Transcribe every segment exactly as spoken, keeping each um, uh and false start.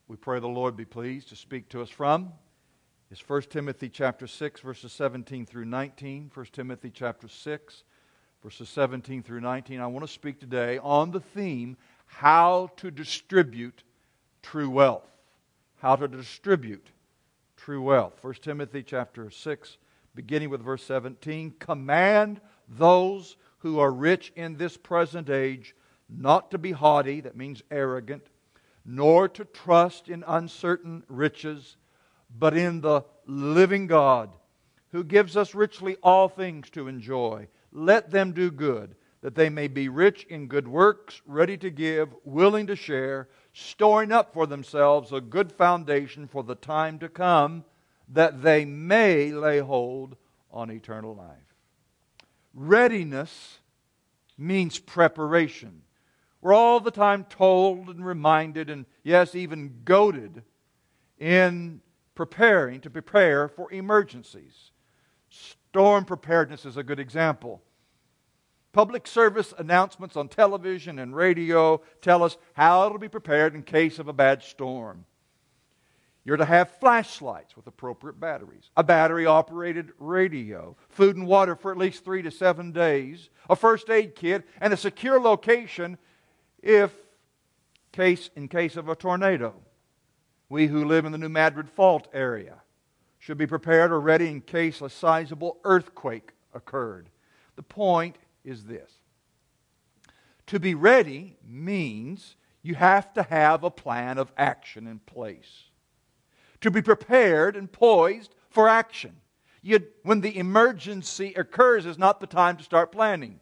we pray the Lord be pleased to speak to us from is First Timothy chapter six, verses seventeen through nineteen. First Timothy chapter six, verses seventeen through nineteen. I want to speak today on the theme, how to distribute true wealth. How to distribute true wealth. First Timothy chapter six, beginning with verse seventeen. Command those who are rich in this present age not to be haughty, that means arrogant, nor to trust in uncertain riches, but in the living God, who gives us richly all things to enjoy. Let them do good, that they may be rich in good works, ready to give, willing to share, storing up for themselves a good foundation for the time to come, that they may lay hold on eternal life. Readiness means preparation. We're all the time told and reminded, and yes, even goaded in preparing to prepare for emergencies. Storm preparedness is a good example. Public service announcements on television and radio tell us how to be prepared in case of a bad storm. You're to have flashlights with appropriate batteries, a battery-operated radio, food and water for at least three to seven days, a first aid kit, and a secure location if case in case of a tornado. We who live in the New Madrid Fault area should be prepared or ready in case a sizable earthquake occurred. The point is this. To be ready means you have to have a plan of action in place. To be prepared and poised for action. You, when the emergency occurs is not the time to start planning.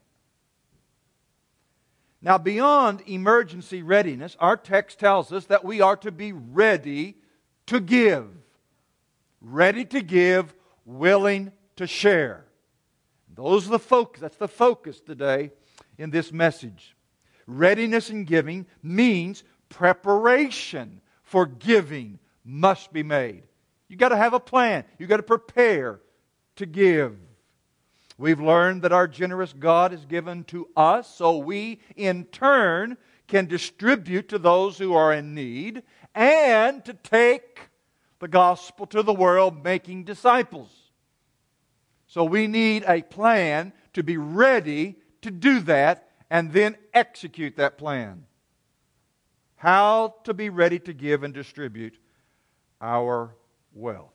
Now, beyond emergency readiness, our text tells us that we are to be ready to give. Ready to give, willing to share. Those are the focus. That's the focus today in this message. Readiness in giving means preparation for giving must be made. You've got to have a plan. You've got to prepare to give. We've learned that our generous God is given to us, so we in turn can distribute to those who are in need and to take the gospel to the world, making disciples. So we need a plan to be ready to do that and then execute that plan. How to be ready to give and distribute our wealth.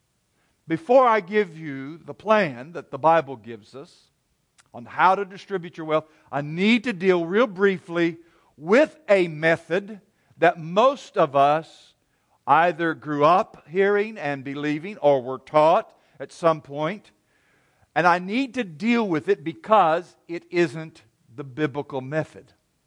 Before I give you the plan that the Bible gives us on how to distribute your wealth, I need to deal real briefly with a method that most of us either grew up hearing and believing or were taught at some point. And I need to deal with it because it isn't the biblical method.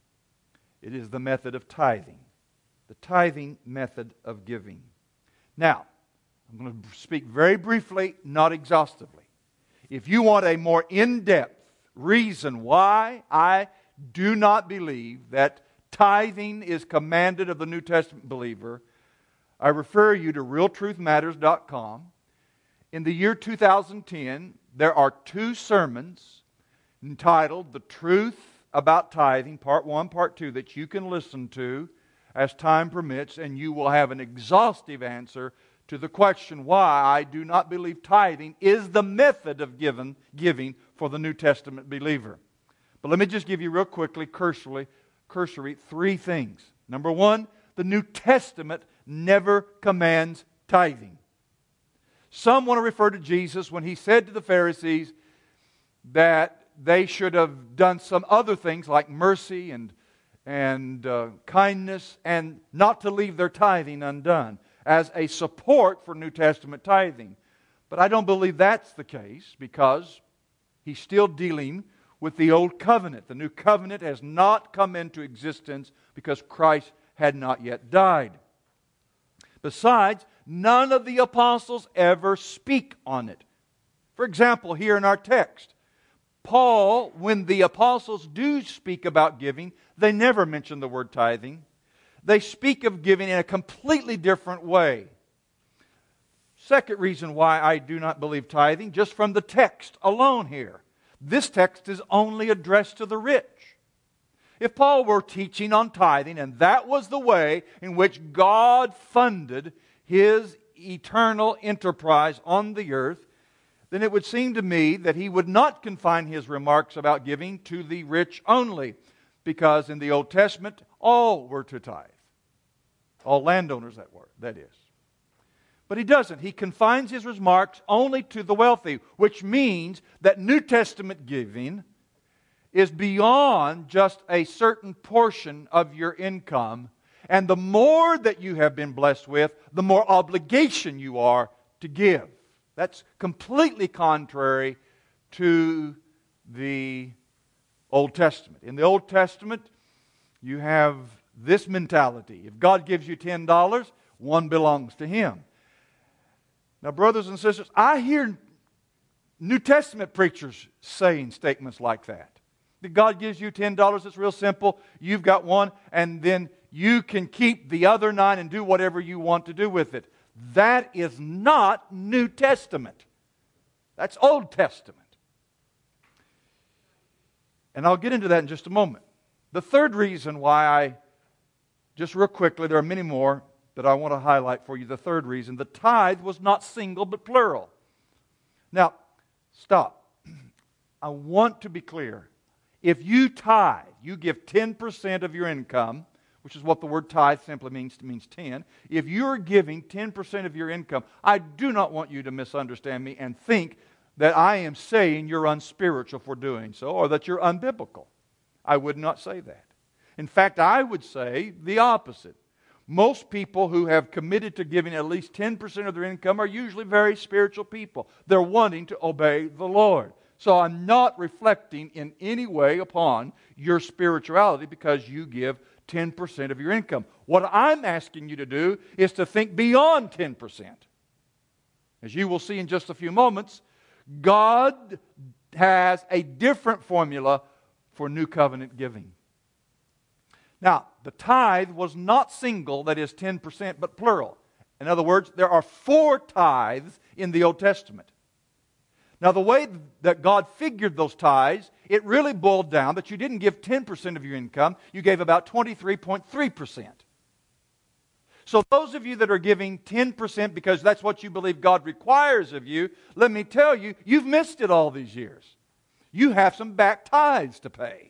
It is the method of tithing. The tithing method of giving. Now, I'm going to speak very briefly, not exhaustively. If you want a more in-depth reason why I do not believe that tithing is commanded of the New Testament believer, I refer you to real truth matters dot com. In the year two thousand ten, there are two sermons entitled The Truth About Tithing, Part one, Part two, that you can listen to as time permits, and you will have an exhaustive answer to the question why I do not believe tithing is the method of giving, giving for the New Testament believer. But let me just give you real quickly, cursorily, cursory, three things. Number one, the New Testament never commands tithing. Some want to refer to Jesus when He said to the Pharisees that they should have done some other things like mercy and, and uh, kindness and not to leave their tithing undone as a support for New Testament tithing. But I don't believe that's the case because He's still dealing with the Old Covenant. The New Covenant has not come into existence because Christ had not yet died. Besides, none of the apostles ever speak on it. For example, here in our text, Paul, when the apostles do speak about giving, they never mention the word tithing. They speak of giving in a completely different way. Second reason why I do not believe tithing, just from the text alone here. This text is only addressed to the rich. If Paul were teaching on tithing, and that was the way in which God funded His eternal enterprise on the earth, then it would seem to me that he would not confine his remarks about giving to the rich only, because in the Old Testament, all were to tithe. All landowners, that were, that is. But he doesn't. He confines his remarks only to the wealthy, which means that New Testament giving is beyond just a certain portion of your income. And the more that you have been blessed with, the more obligation you are to give. That's completely contrary to the Old Testament. In the Old Testament, you have this mentality. If God gives you ten dollars, one belongs to Him. Now, brothers and sisters, I hear New Testament preachers saying statements like that. That God gives you ten dollars, it's real simple. You've got one, and then you can keep the other nine and do whatever you want to do with it. That is not New Testament. That's Old Testament. And I'll get into that in just a moment. The third reason why I, just real quickly, there are many more that I want to highlight for you. The third reason, the tithe was not single but plural. Now, stop. I want to be clear. If you tithe, you give ten percent of your income, which is what the word tithe simply means, means ten. If you're giving ten percent of your income, I do not want you to misunderstand me and think that I am saying you're unspiritual for doing so, or that you're unbiblical. I would not say that. In fact, I would say the opposite. Most people who have committed to giving at least ten percent of their income are usually very spiritual people. They're wanting to obey the Lord. So I'm not reflecting in any way upon your spirituality because you give ten percent of your income. What I'm asking you to do is to think beyond ten percent. As you will see in just a few moments, God has a different formula for new covenant giving. Now, the tithe was not single, that is ten percent, but plural. In other words, there are four tithes in the Old Testament. Now, the way that God figured those tithes, it really boiled down that you didn't give ten percent of your income, you gave about twenty-three point three percent. So those of you that are giving ten percent because that's what you believe God requires of you, let me tell you, you've missed it all these years. You have some back tithes to pay.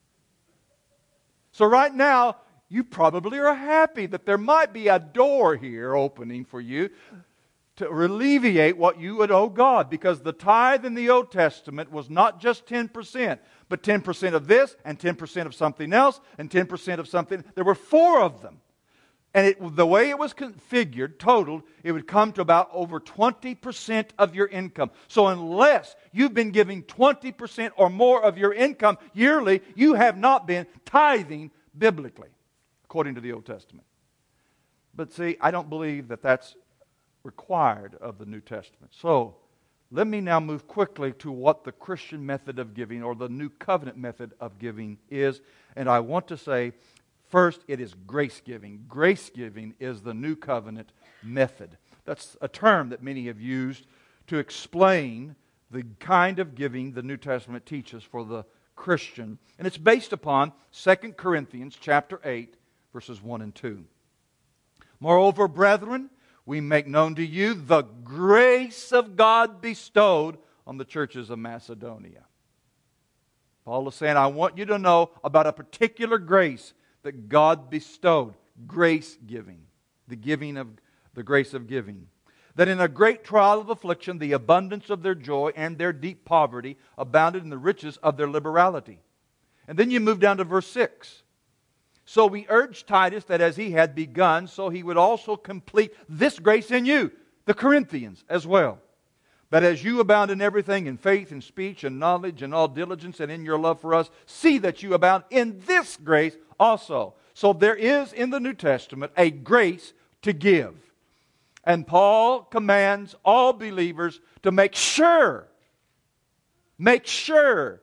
So right now, you probably are happy that there might be a door here opening for you to alleviate what you would owe God, because the tithe in the Old Testament was not just ten percent, but ten percent of this and ten percent of something else and ten percent of something. There were four of them. And it, the way it was configured, totaled, it would come to about over twenty percent of your income. So unless you've been giving twenty percent or more of your income yearly, you have not been tithing biblically, according to the Old Testament. But see, I don't believe that that's required of the New Testament. So, let me now move quickly to what the Christian method of giving, or the New Covenant method of giving is. And I want to say, first, it is grace giving. Grace giving is the New Covenant method. That's a term that many have used to explain the kind of giving the New Testament teaches for the Christian. And it's based upon Second Corinthians chapter eight, verses one and two. Moreover, brethren, we make known to you the grace of God bestowed on the churches of Macedonia. Paul is saying, I want you to know about a particular grace that God bestowed. Grace giving. The giving of the grace of giving. That in a great trial of affliction, the abundance of their joy and their deep poverty abounded in the riches of their liberality. And then you move down to verse six. So we urge Titus that as he had begun, so he would also complete this grace in you, the Corinthians, as well. But as you abound in everything, in faith, in speech, and knowledge, and all diligence, and in your love for us, see that you abound in this grace also. So there is in the New Testament a grace to give. And Paul commands all believers to make sure, make sure,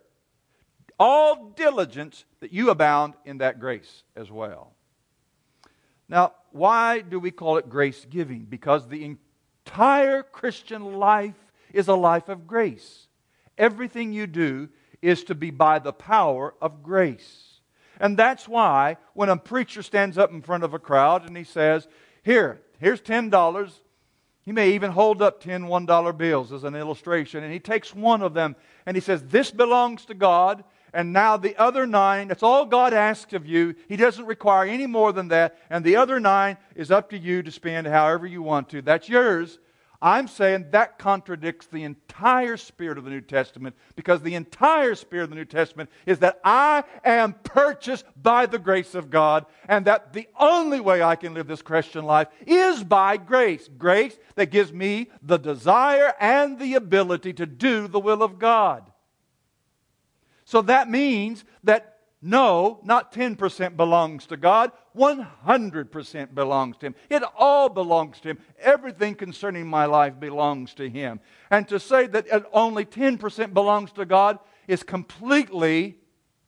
all diligence that you abound in that grace as well. Now, why do we call it grace giving? Because the entire Christian life is a life of grace. Everything you do is to be by the power of grace. And that's why when a preacher stands up in front of a crowd and he says, here, here's ten dollars. He may even hold up ten one-dollar bills as an illustration. And he takes one of them and he says, this belongs to God. And now the other nine, that's all God asks of you. He doesn't require any more than that. And the other nine is up to you to spend however you want to. That's yours. I'm saying that contradicts the entire spirit of the New Testament, because the entire spirit of the New Testament is that I am purchased by the grace of God, and that the only way I can live this Christian life is by grace. Grace that gives me the desire and the ability to do the will of God. So that means that no, not ten percent belongs to God. one hundred percent belongs to Him. It all belongs to Him. Everything concerning my life belongs to Him. And to say that only ten percent belongs to God is completely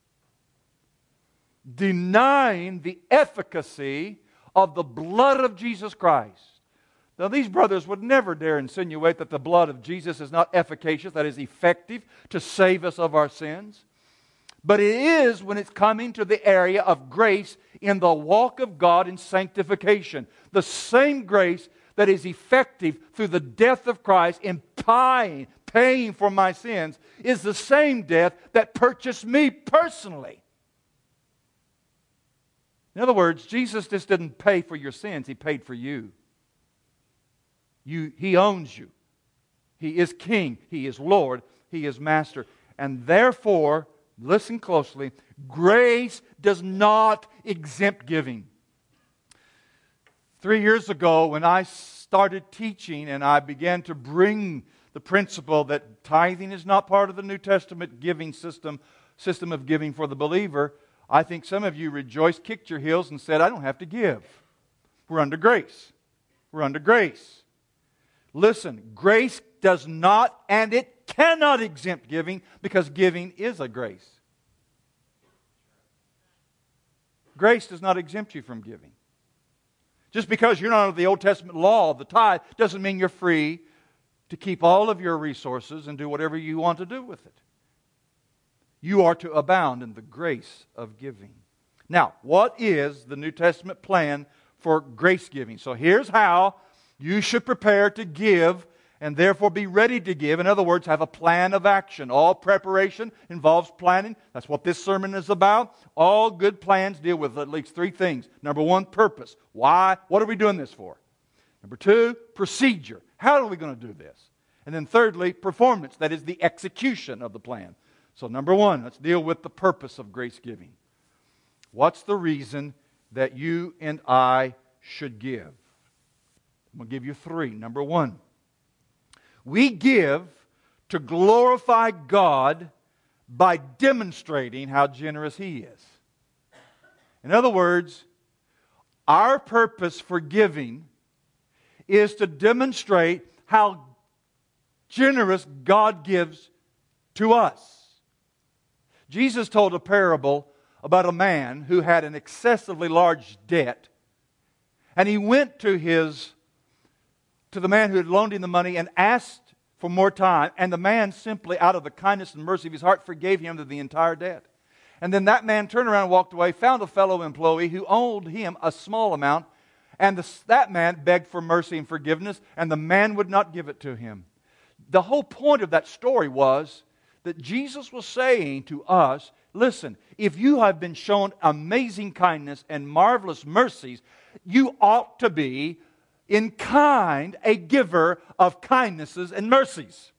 denying the efficacy of the blood of Jesus Christ. Now, these brothers would never dare insinuate that the blood of Jesus is not efficacious, that is effective to save us of our sins. But it is when it's coming to the area of grace in the walk of God in sanctification. The same grace that is effective through the death of Christ in paying, paying for my sins is the same death that purchased me personally. In other words, Jesus just didn't pay for your sins. He paid for you. You, He owns you. He is King. He is Lord. He is Master. And therefore, listen closely, grace does not exempt giving. Three years ago, when I started teaching and I began to bring the principle that tithing is not part of the New Testament giving system, system of giving for the believer, I think some of you rejoiced, kicked your heels, and said, I don't have to give. We're under grace. We're under grace. Listen, grace does not, and it cannot exempt giving, because giving is a grace. Grace does not exempt you from giving. Just because you're not under the Old Testament law of the tithe doesn't mean you're free to keep all of your resources and do whatever you want to do with it. You are to abound in the grace of giving. Now, what is the New Testament plan for grace giving? So here's how you should prepare to give and therefore be ready to give. In other words, have a plan of action. All preparation involves planning. That's what this sermon is about. All good plans deal with at least three things. Number one, purpose. Why? What are we doing this for? Number two, procedure. How are we going to do this? And then thirdly, performance. That is the execution of the plan. So number one, let's deal with the purpose of grace giving. What's the reason that you and I should give? I'm going to give you three. Number one, we give to glorify God by demonstrating how generous He is. In other words, our purpose for giving is to demonstrate how generous God gives to us. Jesus told a parable about a man who had an excessively large debt, and he went to his to the man who had loaned him the money and asked for more time, and the man simply, out of the kindness and mercy of his heart, forgave him the entire debt. And then that man turned around and walked away, found a fellow employee who owed him a small amount, and the, that man begged for mercy and forgiveness, and the man would not give it to him. The whole point of that story was that Jesus was saying to us, listen, if you have been shown amazing kindness and marvelous mercies, you ought to be in kind a giver of kindnesses and mercies.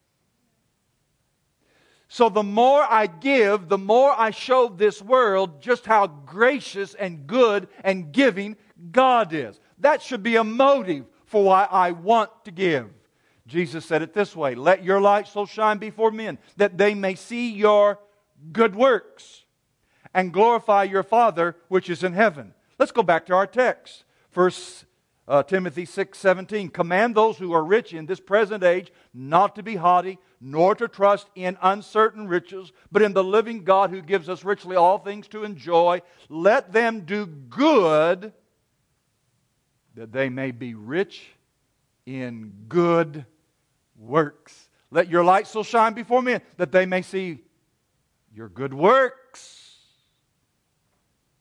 So the more I give, the more I show this world just how gracious and good and giving God is. That should be a motive for why I want to give. Jesus said it this way, let your light so shine before men that they may see your good works and glorify your Father which is in heaven. Let's go back to our text. First Uh, Timothy six seventeen, command those who are rich in this present age not to be haughty, nor to trust in uncertain riches, but in the living God who gives us richly all things to enjoy. Let them do good, that they may be rich in good works. Let your light so shine before men, that they may see your good works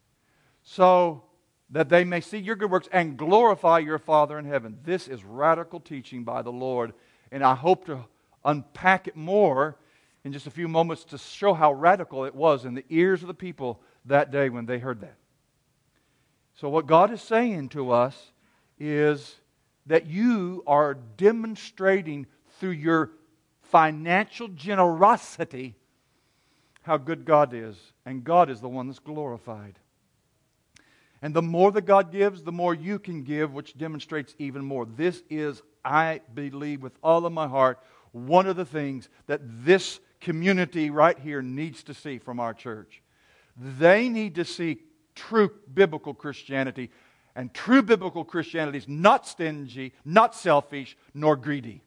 so that they may see your good works and glorify your Father in heaven. This is radical teaching by the Lord, and I hope to unpack it more in just a few moments to show how radical it was in the ears of the people that day when they heard that. So what God is saying to us is that you are demonstrating through your financial generosity how good God is, and God is the one that's glorified. And the more that God gives, the more you can give, which demonstrates even more. This is, I believe with all of my heart, one of the things that this community right here needs to see from our church. They need to see true biblical Christianity. And true biblical Christianity is not stingy, not selfish, nor greedy.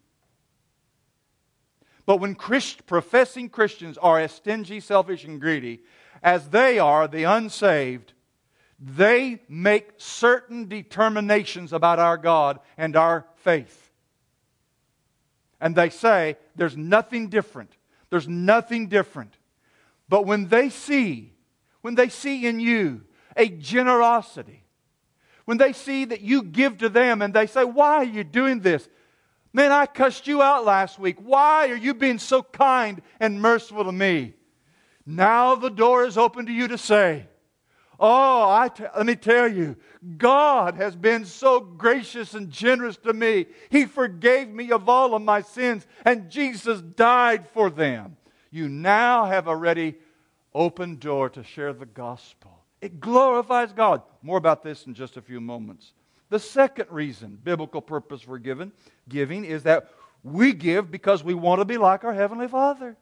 But when Christ, professing Christians are as stingy, selfish, and greedy as they are, the unsaved, they make certain determinations about our God and our faith. And they say, there's nothing different. There's nothing different. But when they see, when they see in you a generosity, when they see that you give to them and they say, why are you doing this? Man, I cussed you out last week. Why are you being so kind and merciful to me? Now the door is open to you to say, oh, I t- let me tell you, God has been so gracious and generous to me. He forgave me of all of my sins, and Jesus died for them. You now have a ready, open door to share the gospel. It glorifies God. More about this in just a few moments. The second reason, biblical purpose for giving, giving is that we give because we want to be like our Heavenly Father.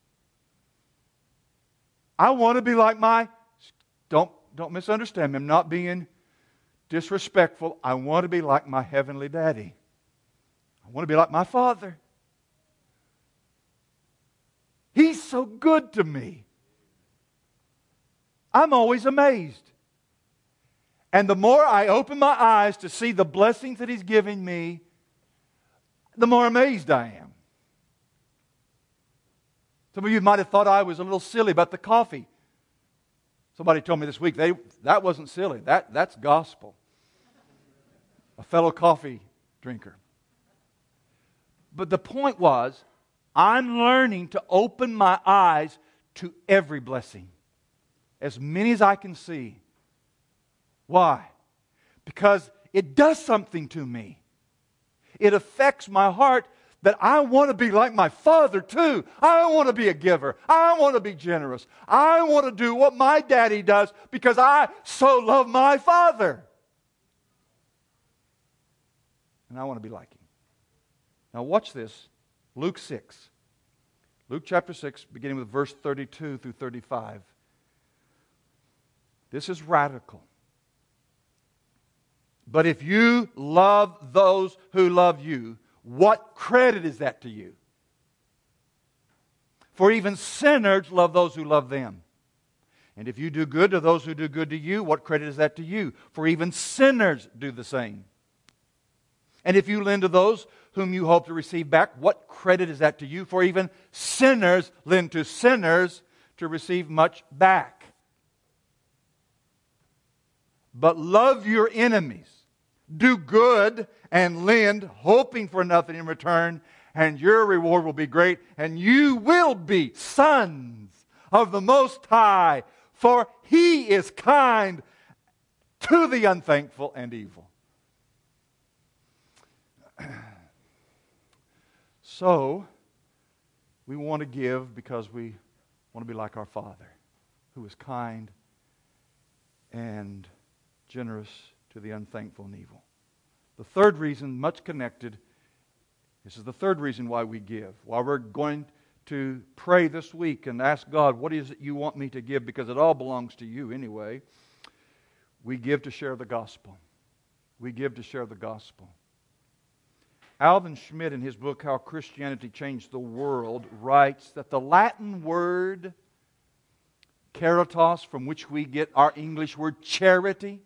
I want to be like my, don't, don't misunderstand me, I'm not being disrespectful. I want to be like my Heavenly Daddy. I want to be like my Father. He's so good to me. I'm always amazed. And the more I open my eyes to see the blessings that He's giving me, the more amazed I am. Some of you might have thought I was a little silly about the coffee. Somebody told me this week, they, that wasn't silly. That, that's gospel. A fellow coffee drinker. But the point was, I'm learning to open my eyes to every blessing. As many as I can see. Why? Because it does something to me. It affects my heart that I want to be like my Father too. I want to be a giver. I want to be generous. I want to do what my daddy does because I so love my Father. And I want to be like Him. Now watch this. Luke six. Luke chapter six, beginning with verse thirty-two through thirty-five. This is radical. But if you love those who love you, what credit is that to you? For even sinners love those who love them. And if you do good to those who do good to you, what credit is that to you? For even sinners do the same. And if you lend to those whom you hope to receive back, what credit is that to you? For even sinners lend to sinners to receive much back. But love your enemies. Do good and lend, hoping for nothing in return, and your reward will be great, and you will be sons of the Most High, for He is kind to the unthankful and evil. So, we want to give because we want to be like our Father, who is kind and generous to the unthankful and evil. The third reason, much connected, this is the third reason why we give. Why we're going to pray this week and ask God, what is it you want me to give? Because it all belongs to you anyway. We give to share the gospel. We give to share the gospel. Alvin Schmidt, in his book, How Christianity Changed the World, writes that the Latin word caritas, from which we get our English word charity,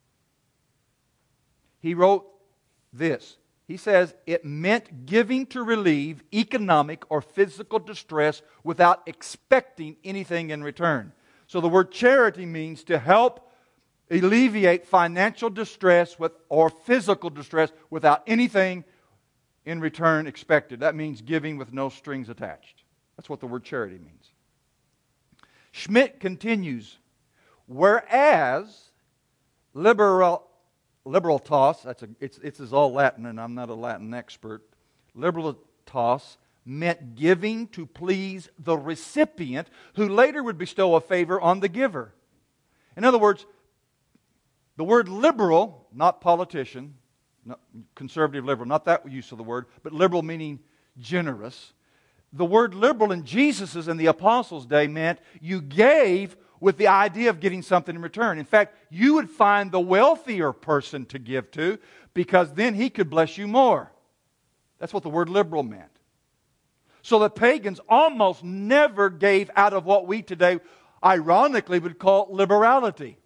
he wrote this. He says, it meant giving to relieve economic or physical distress without expecting anything in return. So the word charity means to help alleviate financial distress with, or physical distress without anything in return expected. That means giving with no strings attached. That's what the word charity means. Schmidt continues, whereas liberal, liberalitas, that's a, it's, it's is all Latin, and I'm not a Latin expert, liberalitas meant giving to please the recipient, who later would bestow a favor on the giver. In other words, the word liberal, not politician, not conservative liberal, not that use of the word, but liberal meaning generous. The word liberal in Jesus' and the apostles' day meant you gave with the idea of getting something in return. In fact, you would find the wealthier person to give to, because then he could bless you more. That's what the word liberal meant. So the pagans almost never gave out of what we today ironically would call liberality.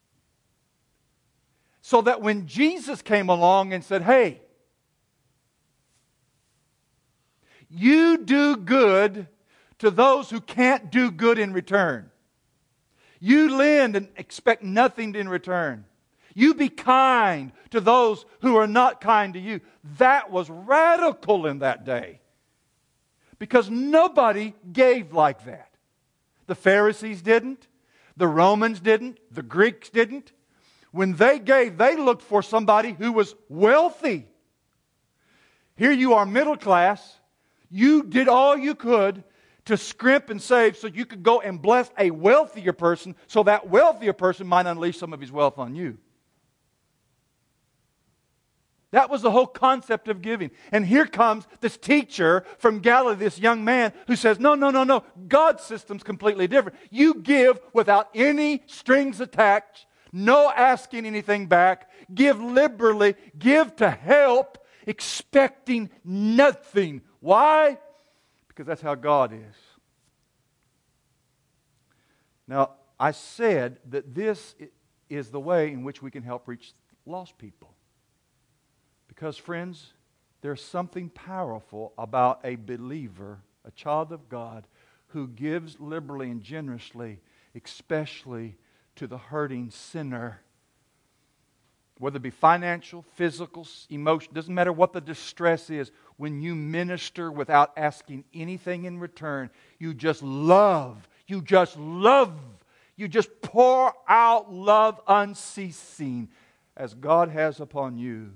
So that when Jesus came along and said, hey, you do good to those who can't do good in return. You lend and expect nothing in return. You be kind to those who are not kind to you. That was radical in that day. Because nobody gave like that. The Pharisees didn't. The Romans didn't. The Greeks didn't. When they gave, they looked for somebody who was wealthy. Here you are, middle class. You did all you could to scrimp and save so you could go and bless a wealthier person, so that wealthier person might unleash some of his wealth on you. That was the whole concept of giving. And here comes this teacher from Galilee, this young man, who says, no, no, no, no. God's system's completely different. You give without any strings attached, no asking anything back. Give liberally. Give to help, expecting nothing. Why? Because that's how God is. Now, I said that this is the way in which we can help reach lost people. Because, friends, there's something powerful about a believer, a child of God, who gives liberally and generously, especially to the hurting sinner. Whether it be financial, physical, emotional, doesn't matter what the distress is. When you minister without asking anything in return, you just love. You just love. You just pour out love unceasing as God has upon you.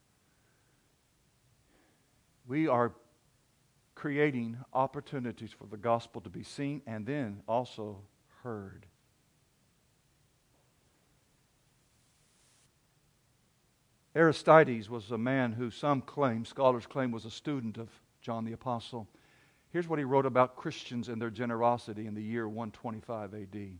We are creating opportunities for the gospel to be seen and then also heard. Aristides was a man who some claim, scholars claim, was a student of John the Apostle. Here's what he wrote about Christians and their generosity in the year one twenty-five A D.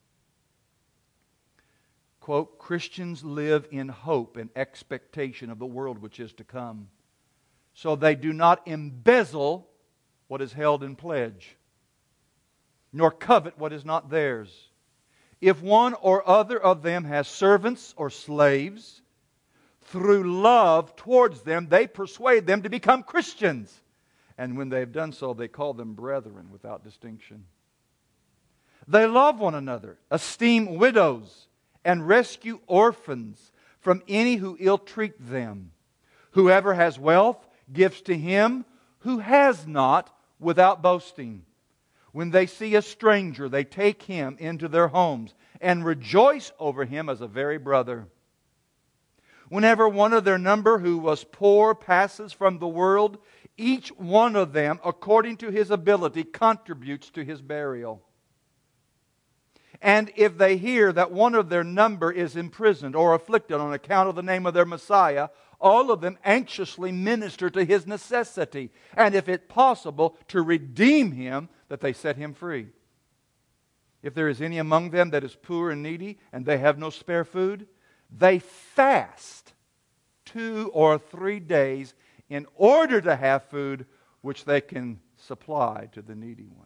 Quote, Christians live in hope and expectation of the world which is to come. So they do not embezzle what is held in pledge, nor covet what is not theirs. If one or other of them has servants or slaves, through love towards them, they persuade them to become Christians. And when they have done so, they call them brethren without distinction. They love one another, esteem widows, and rescue orphans from any who ill-treat them. Whoever has wealth gives to him who has not without boasting. When they see a stranger, they take him into their homes and rejoice over him as a very brother. Whenever one of their number who was poor passes from the world, each one of them, according to his ability, contributes to his burial. And if they hear that one of their number is imprisoned or afflicted on account of the name of their Messiah, all of them anxiously minister to his necessity, and if it possible, to redeem him, that they set him free. If there is any among them that is poor and needy, and they have no spare food, they fast two or three days in order to have food which they can supply to the needy one.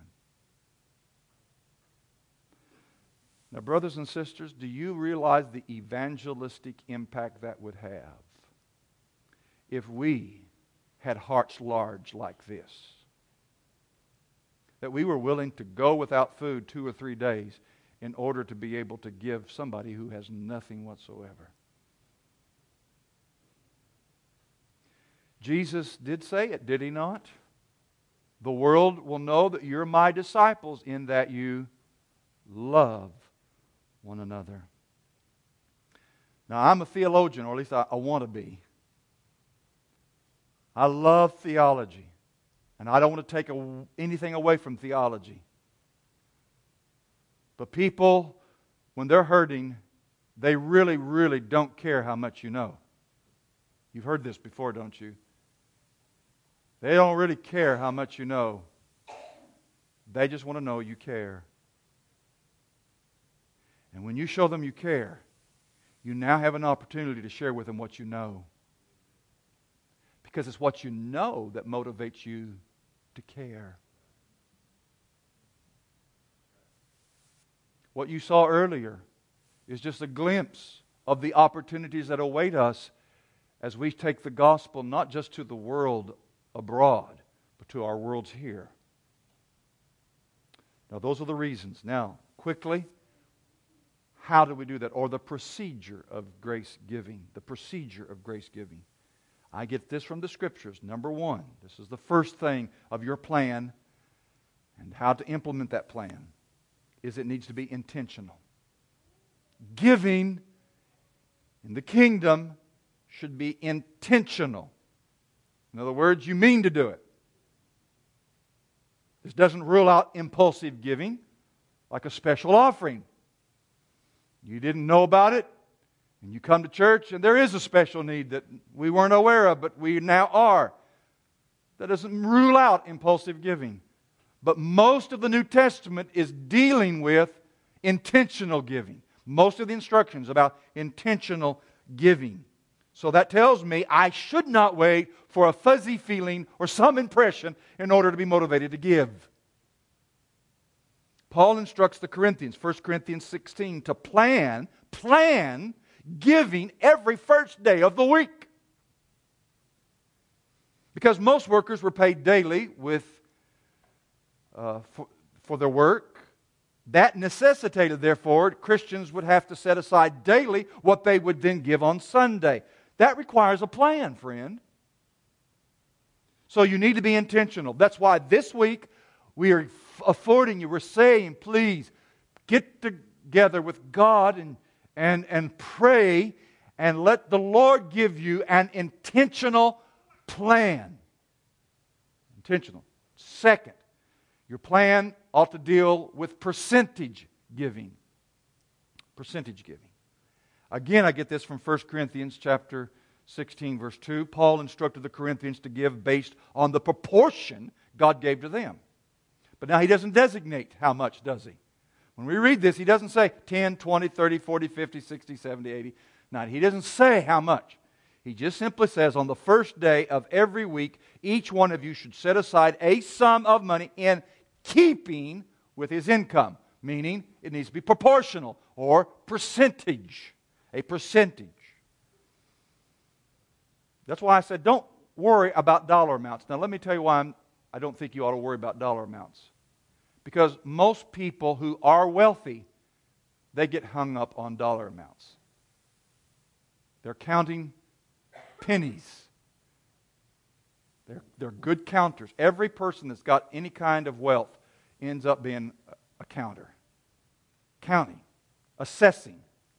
Now, brothers and sisters, do you realize the evangelistic impact that would have if we had hearts large like this? That we were willing to go without food two or three days in order to be able to give somebody who has nothing whatsoever. Jesus did say it, did He not? The world will know that you're my disciples in that you love one another. Now, I'm a theologian, or at least I, I want to be. I love theology, and I don't want to take a, anything away from theology. But people, when they're hurting, they really, really don't care how much you know. You've heard this before, don't you? They don't really care how much you know. They just want to know you care. And when you show them you care, you now have an opportunity to share with them what you know. Because it's what you know that motivates you to care. What you saw earlier is just a glimpse of the opportunities that await us as we take the gospel not just to the world abroad, but to our worlds here. Now, those are the reasons. Now, quickly, how do we do that? Or the procedure of grace giving. The procedure of grace giving. I get this from the Scriptures. Number one, this is the first thing of your plan and how to implement that plan, is it needs to be intentional. Giving in the kingdom should be intentional. In other words, you mean to do it. This doesn't rule out impulsive giving, like a special offering. You didn't know about it, and you come to church, and there is a special need that we weren't aware of, but we now are. That doesn't rule out impulsive giving. But most of the New Testament is dealing with intentional giving. Most of the instructions about intentional giving. So that tells me I should not wait for a fuzzy feeling or some impression in order to be motivated to give. Paul instructs the Corinthians, First Corinthians sixteen, to plan, plan giving every first day of the week. Because most workers were paid daily with uh, for, for their work. That necessitated, therefore, Christians would have to set aside daily what they would then give on Sunday. That requires a plan, friend. So you need to be intentional. That's why this week we are affording you, we're saying, please get together with God and, and, and pray and let the Lord give you an intentional plan. Intentional. Second, your plan ought to deal with percentage giving. Percentage giving. Again, I get this from First Corinthians chapter sixteen, verse two. Paul instructed the Corinthians to give based on the proportion God gave to them. But now he doesn't designate how much, does he? When we read this, he doesn't say ten, twenty, thirty, forty, fifty, sixty, seventy, eighty, ninety. He doesn't say how much. He just simply says, on the first day of every week, each one of you should set aside a sum of money in keeping with his income. Meaning, it needs to be proportional or percentage. A percentage. That's why I said don't worry about dollar amounts. Now let me tell you why I'm, I don't think you ought to worry about dollar amounts. Because most people who are wealthy, they get hung up on dollar amounts. They're counting pennies. They're, they're good counters. Every person that's got any kind of wealth ends up being a counter. Counting. Assessing.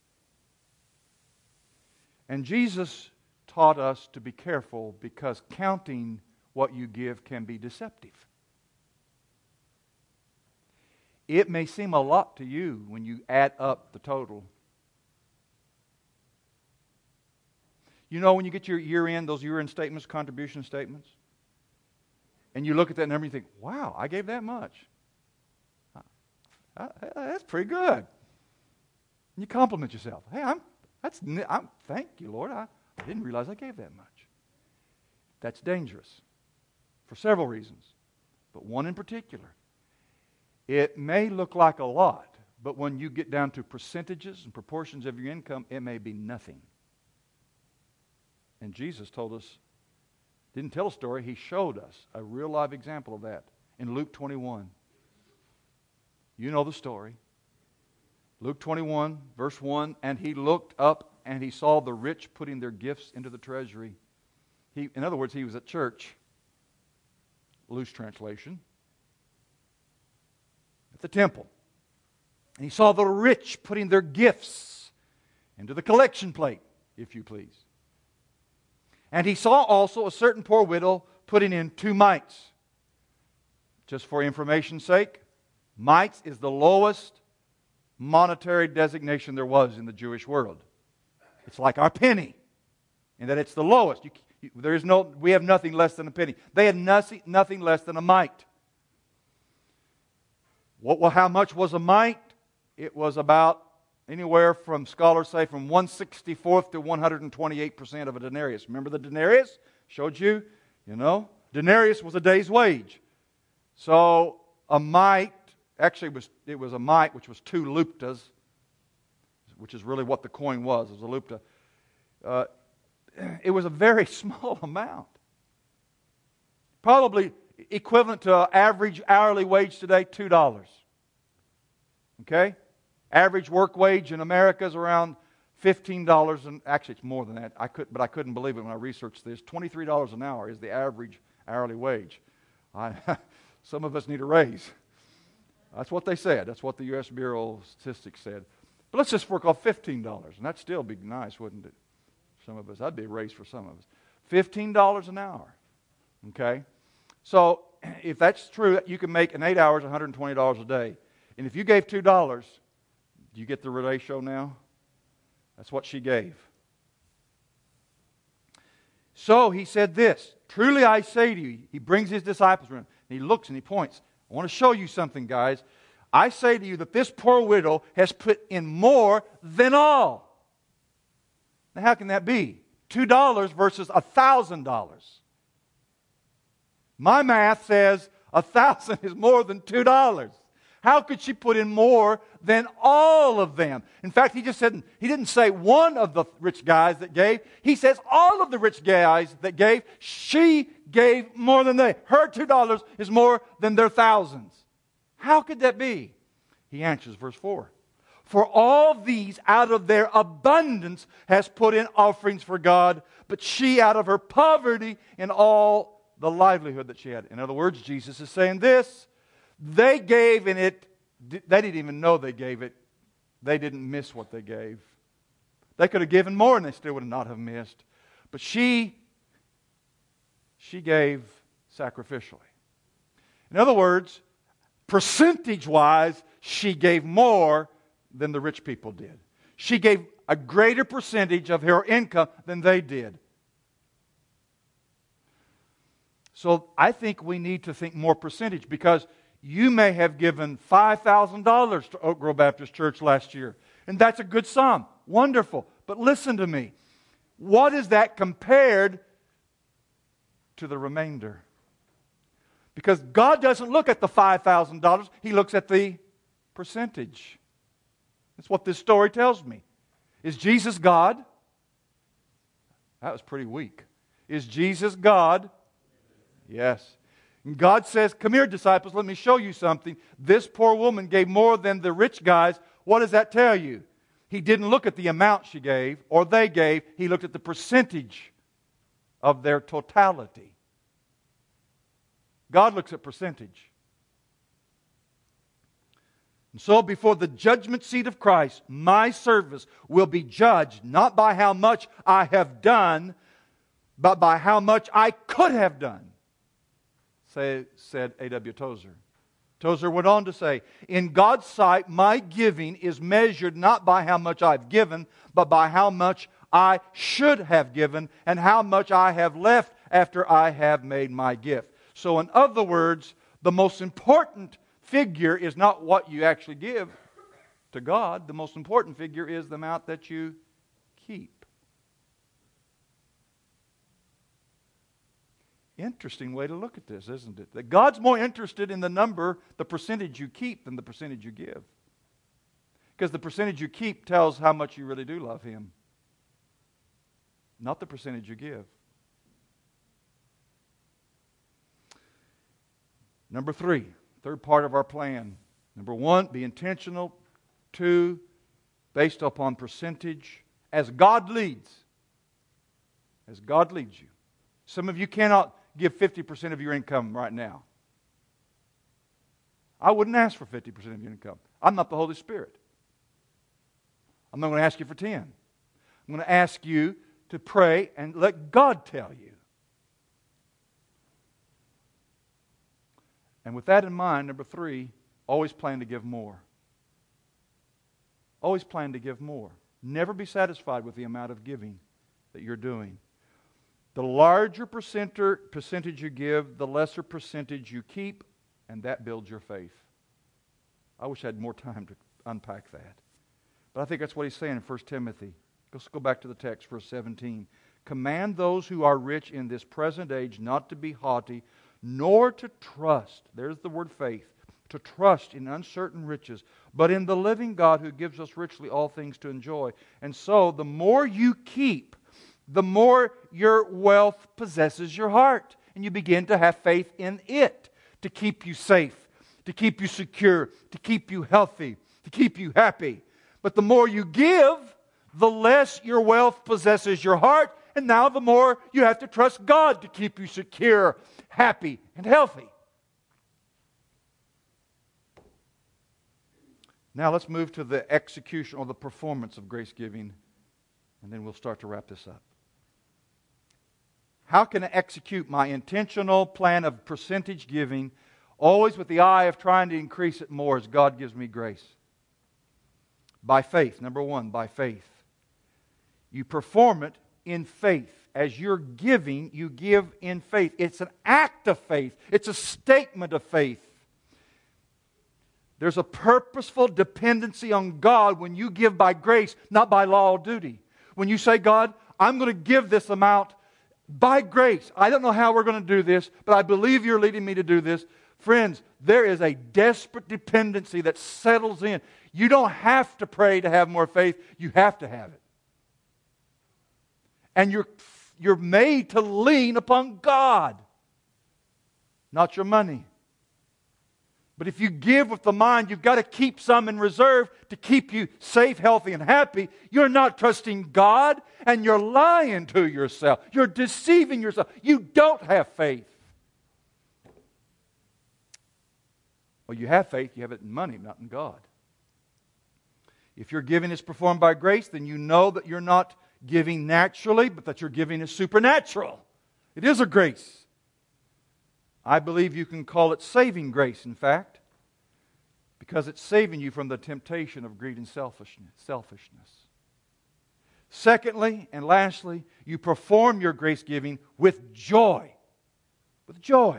And Jesus taught us to be careful because counting what you give can be deceptive. It may seem a lot to you when you add up the total. You know when you get your year-end, those year-end statements, contribution statements, and you look at that number and you think, wow, I gave that much. That's pretty good. And you compliment yourself. Hey, I'm That's, I'm, thank you, Lord. I, I didn't realize I gave that much. That's dangerous for several reasons, but one in particular. It may look like a lot, but when you get down to percentages and proportions of your income, it may be nothing. And Jesus told us, didn't tell a story, He showed us a real live example of that in Luke twenty-one. You know the story. Luke twenty-one, verse one, and he looked up and he saw the rich putting their gifts into the treasury. He, in other words, he was at church. Loose translation. At the temple. And he saw the rich putting their gifts into the collection plate, if you please. And he saw also a certain poor widow putting in two mites. Just for information's sake, mites is the lowest monetary designation there was in the Jewish world. It's like our penny, in that it's the lowest. You, you, there is no, we have nothing less than a penny. They had nothing, nothing less than a mite. What, well, how much was a mite? It was about anywhere from, scholars say, from one sixty-fourth to one hundred twenty-eight percent of a denarius. Remember the denarius? Showed you, you know. Denarius was a day's wage. So a mite, actually it was, it was a mite, which was two luptas, which is really what the coin was. It was a lupta. Uh, it was a very small amount. Probably equivalent to an average hourly wage today, two dollars. Okay? Average work wage in America is around fifteen dollars, and actually it's more than that. I could, but I couldn't believe it when I researched this. twenty-three dollars an hour is the average hourly wage. I, some of us need a raise. That's what they said. That's what the U S Bureau of Statistics said. But let's just work off fifteen dollars, and that'd still be nice, wouldn't it? Some of us, that'd be a raise for some of us. fifteen dollars an hour. Okay? So if that's true, you can make in eight hours one hundred twenty dollars a day. And if you gave two dollars, do you get the ratio now? That's what she gave. So he said this, truly I say to you, he brings his disciples around, and he looks and he points. I want to show you something, guys. I say to you that this poor widow has put in more than all. Now how can that be? two dollars versus one thousand dollars. My math says one thousand is more than two dollars. How could she put in more than all of them? In fact, he just said, he didn't say one of the rich guys that gave. He says all of the rich guys that gave, she gave more than they. Her two dollars is more than their thousands. How could that be? He answers, verse four. For all these out of their abundance has put in offerings for God, but she out of her poverty in all the livelihood that she had. In other words, Jesus is saying this. They gave and it, they didn't even know they gave it. They didn't miss what they gave. They could have given more and they still would not have missed. But she, she gave sacrificially. In other words, percentage-wise, she gave more than the rich people did. She gave a greater percentage of her income than they did. So I think we need to think more percentage, because you may have given five thousand dollars to Oak Grove Baptist Church last year. And that's a good sum. Wonderful. But listen to me. What is that compared to the remainder? Because God doesn't look at the five thousand dollars. He looks at the percentage. That's what this story tells me. Is Jesus God? That was pretty weak. Is Jesus God? Yes. And God says, come here, disciples, let me show you something. This poor woman gave more than the rich guys. What does that tell you? He didn't look at the amount she gave or they gave. He looked at the percentage of their totality. God looks at percentage. And so before the judgment seat of Christ, my service will be judged not by how much I have done, but by how much I could have done, say, said A W Tozer. Tozer went on to say, in God's sight, my giving is measured not by how much I've given, but by how much I should have given and how much I have left after I have made my gift. So in other words, the most important figure is not what you actually give to God. The most important figure is the amount that you keep. Interesting way to look at this, isn't it? That God's more interested in the number, the percentage you keep, than the percentage you give. Because the percentage you keep tells how much you really do love Him, not the percentage you give. Number three, third part of our plan. Number one, be intentional. Two, based upon percentage as God leads. As God leads you. Some of you cannot give fifty percent of your income right now. I wouldn't ask for fifty percent of your income. I'm not the Holy Spirit. I'm not going to ask you for ten. I'm going to ask you to pray and let God tell you. And with that in mind, number three, always plan to give more. Always plan to give more. Never be satisfied with the amount of giving that you're doing. The larger percenter, percentage you give, the lesser percentage you keep, and that builds your faith. I wish I had more time to unpack that. But I think that's what he's saying in First Timothy. Let's go back to the text, verse seventeen. Command those who are rich in this present age not to be haughty, nor to trust, there's the word faith, to trust in uncertain riches, but in the living God who gives us richly all things to enjoy. And so, the more you keep, the more your wealth possesses your heart. And you begin to have faith in it to keep you safe, to keep you secure, to keep you healthy, to keep you happy. But the more you give, the less your wealth possesses your heart. And now the more you have to trust God to keep you secure, happy, and healthy. Now let's move to the execution or the performance of grace giving, and then we'll start to wrap this up. How can I execute my intentional plan of percentage giving, always with the eye of trying to increase it more as God gives me grace? By faith. Number one, by faith. You perform it in faith. As you're giving, you give in faith. It's an act of faith. It's a statement of faith. There's a purposeful dependency on God when you give by grace, not by law or duty. When you say, God, I'm going to give this amount by grace. I don't know how we're going to do this, but I believe you're leading me to do this. Friends, there is a desperate dependency that settles in. You don't have to pray to have more faith. You have to have it. And you're, you're made to lean upon God, not your money. But if you give with the mind, you've got to keep some in reserve to keep you safe, healthy, and happy. You're not trusting God, and you're lying to yourself. You're deceiving yourself. You don't have faith. Well, you have faith. You have it in money, not in God. If your giving is performed by grace, then you know that you're not giving naturally, but that your giving is supernatural. It is a grace. I believe you can call it saving grace, in fact, because it's saving you from the temptation of greed and selfishness. selfishness. Secondly, and lastly, you perform your grace giving with joy. With joy.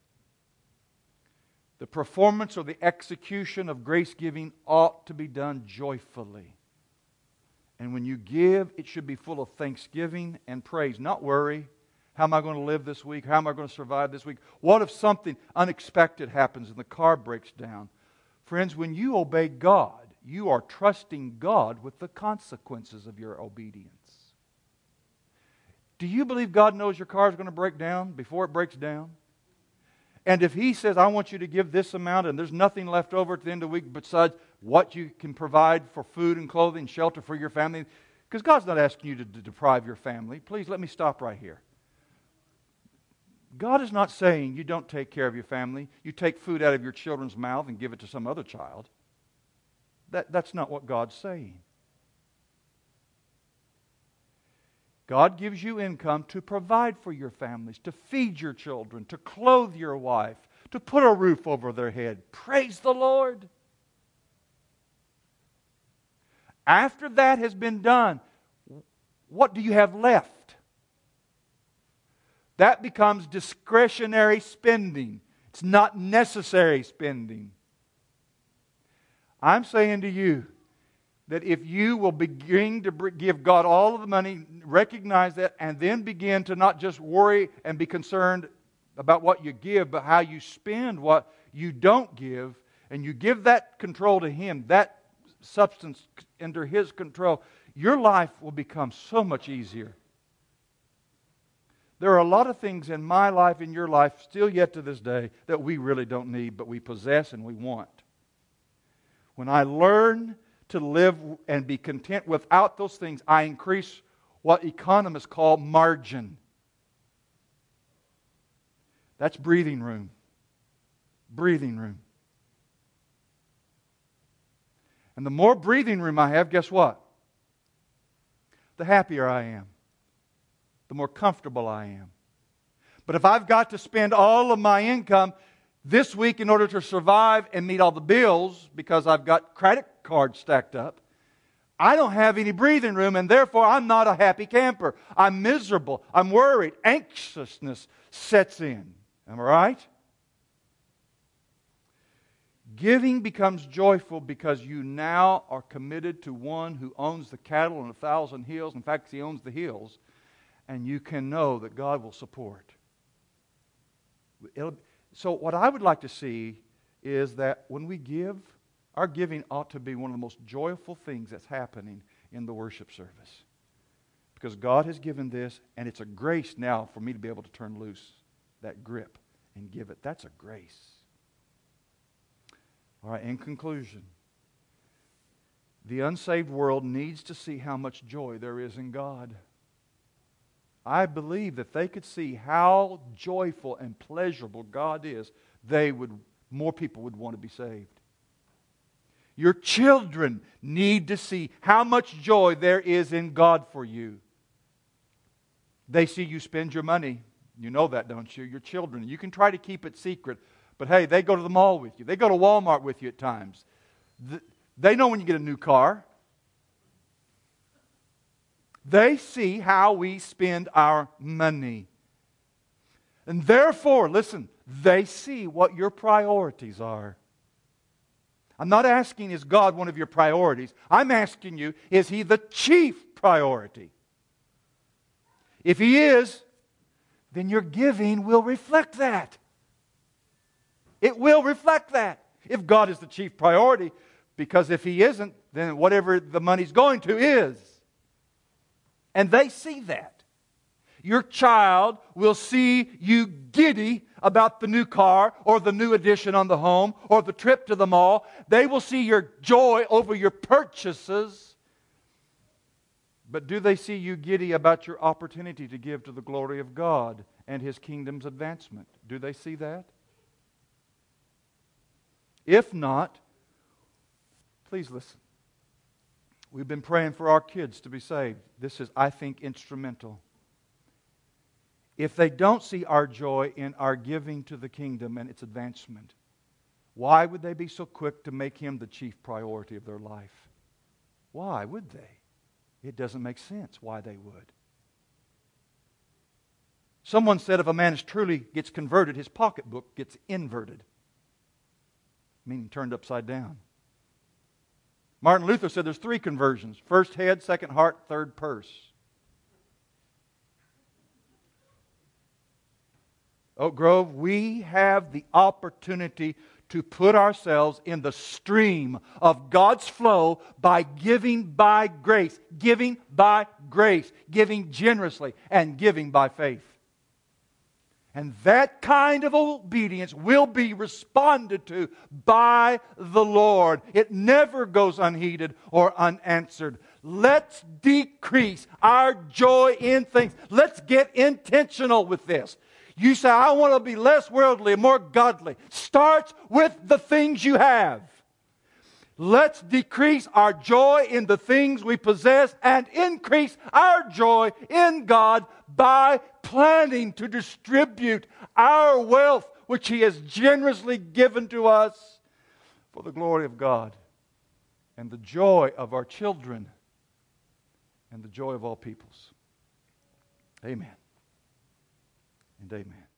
The performance or the execution of grace giving ought to be done joyfully. And when you give, it should be full of thanksgiving and praise, not worry. How am I going to live this week? How am I going to survive this week? What if something unexpected happens and the car breaks down? Friends, when you obey God, you are trusting God with the consequences of your obedience. Do you believe God knows your car is going to break down before it breaks down? And if He says, I want you to give this amount and there's nothing left over at the end of the week besides what you can provide for food and clothing and shelter for your family, because God's not asking you to, to deprive your family. Please let me stop right here. God is not saying you don't take care of your family. You take food out of your children's mouth and give it to some other child. That, that's not what God's saying. God gives you income to provide for your families, to feed your children, to clothe your wife, to put a roof over their head. Praise the Lord. After that has been done, what do you have left? That becomes discretionary spending. It's not necessary spending. I'm saying to you that if you will begin to give God all of the money, recognize that, and then begin to not just worry and be concerned about what you give, but how you spend what you don't give, and you give that control to Him, that substance under His control, your life will become so much easier. There are a lot of things in my life, in your life, still yet to this day, that we really don't need, but we possess and we want. When I learn to live and be content without those things, I increase what economists call margin. That's breathing room. Breathing room. And the more breathing room I have, guess what? The happier I am. The more comfortable I am. But if I've got to spend all of my income this week in order to survive and meet all the bills because I've got credit cards stacked up, I don't have any breathing room, and therefore I'm not a happy camper. I'm miserable. I'm worried. Anxiousness sets in. Am I right? Giving becomes joyful because you now are committed to one who owns the cattle on a thousand hills. In fact, He owns the hills. And you can know that God will support. It'll, so what I would like to see is that when we give, our giving ought to be one of the most joyful things that's happening in the worship service. Because God has given this, and it's a grace now for me to be able to turn loose that grip and give it. That's a grace. All right, in conclusion, the unsaved world needs to see how much joy there is in God. I believe that they could see how joyful and pleasurable God is, they would, more people would want to be saved. Your children need to see how much joy there is in God for you. They see you spend your money. You know that, don't you? Your children. You can try to keep it secret, but hey, they go to the mall with you. They go to Walmart with you at times. They know when you get a new car. They see how we spend our money. And therefore, listen, they see what your priorities are. I'm not asking, is God one of your priorities? I'm asking you, is He the chief priority? If He is, then your giving will reflect that. It will reflect that. If God is the chief priority, because if He isn't, then whatever the money's going to is. And they see that. Your child will see you giddy about the new car or the new addition on the home or the trip to the mall. They will see your joy over your purchases. But do they see you giddy about your opportunity to give to the glory of God and His kingdom's advancement? Do they see that? If not, please listen. We've been praying for our kids to be saved. This is, I think, instrumental. If they don't see our joy in our giving to the kingdom and its advancement, why would they be so quick to make Him the chief priority of their life? Why would they? It doesn't make sense why they would. Someone said if a man is truly gets converted, his pocketbook gets inverted, meaning turned upside down. Martin Luther said there's three conversions. First head, second heart, third purse. Oak Grove, we have the opportunity to put ourselves in the stream of God's flow by giving by grace. Giving by grace. Giving generously and giving by faith. And that kind of obedience will be responded to by the Lord. It never goes unheeded or unanswered. Let's decrease our joy in things. Let's get intentional with this. You say, I want to be less worldly and more godly. Starts with the things you have. Let's decrease our joy in the things we possess and increase our joy in God by planning to distribute our wealth, which He has generously given to us, for the glory of God and the joy of our children and the joy of all peoples. Amen and amen.